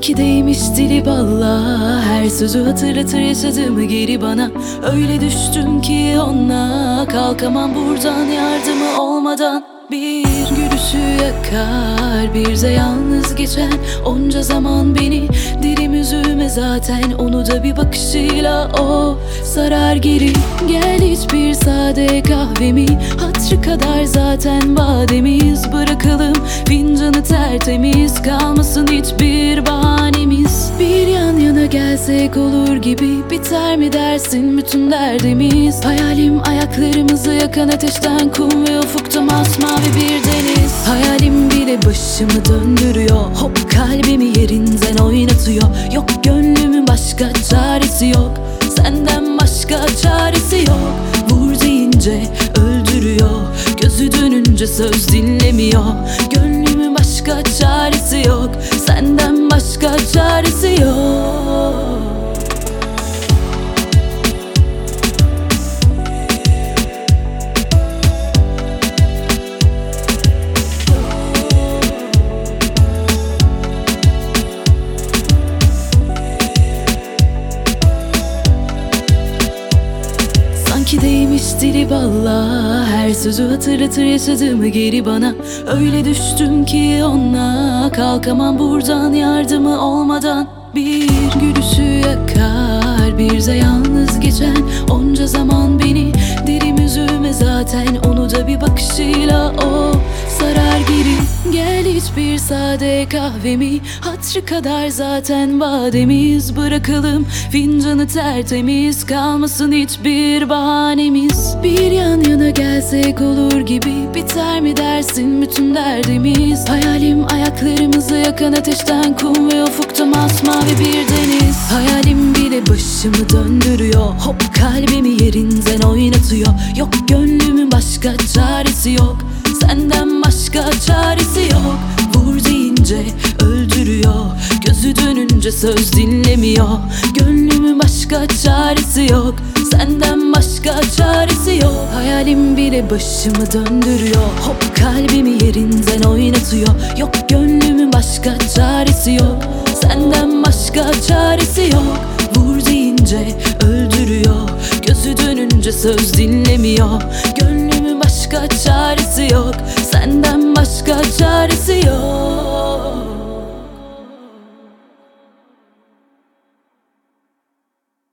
Sanki değmiş dili balla, her sözü hatırlatır yaşadığımı geri bana. Öyle düştüm ki ona, kalkamam buradan yardımı olmadan. Bir gülüşü yakar, bir de yalnız geçen onca zaman beni. Dilim üzülme zaten, onu da bir bakışıyla o sarar geri. Gel hiçbir sade kahvemi, hatırı kadar zaten bademiz. Bırakalım fincanı tertemiz, kalmasın hiçbir bahanemiz. Bir yan yana gelsek olur gibi, biter mi dersin bütün derdimiz? Hayalim ayaklarımızı yakan ateşten kum ve ufukta masmavi bir deniz. Hayalim bile başımı döndürüyor, hop kalbimi yerinden oynatıyor. Yok gönlümün başka çaresi yok, senden başka çaresi yok. Vur deyince öldürüyor, gözü dönünce söz dinlemiyor. Gönlümün başka çaresi yok, senden başka çaresi yok. Sanki değmiş dili balla, her sözü hatırlatır yaşadığımı geri bana. Öyle düştüm ki ona, kalkamam buradan yardımı olmadan. Bir gülüşü yakar, bir de yalnız geçen onca zaman beni. Dilim üzülme zaten, onu da bir bakışıyla o sarar geri. Gel hiçbir sade kahvemi, hatırı kadar zaten bademiz. Bırakalım fincanı tertemiz, kalmasın hiçbir bahanemiz. Bir yan yana gelsek olur gibi, biter mi dersin bütün derdimiz? Hayalim ayaklarımızı yakan ateşten kum ve ufukta masmavi bir deniz. Hayalim bile başımı döndürüyor, hop kalbimi yerinden oynatıyor. Yok gönlümün başka çaresi yok, senden başka çaresi yok. Vur deyince öldürüyor, gözü dönünce söz dinlemiyor. Gönlümün başka çaresi yok, senden başka çaresi yok. Hayalim bile başımı döndürüyor, hop kalbimi yerinden oynatıyor. Yok gönlümün başka çaresi yok, senden başka çaresi yok. Vur deyince öldürüyor, gözü dönünce söz dinlemiyor. Gönlümün başka çaresi yok, senden başka çaresi yok.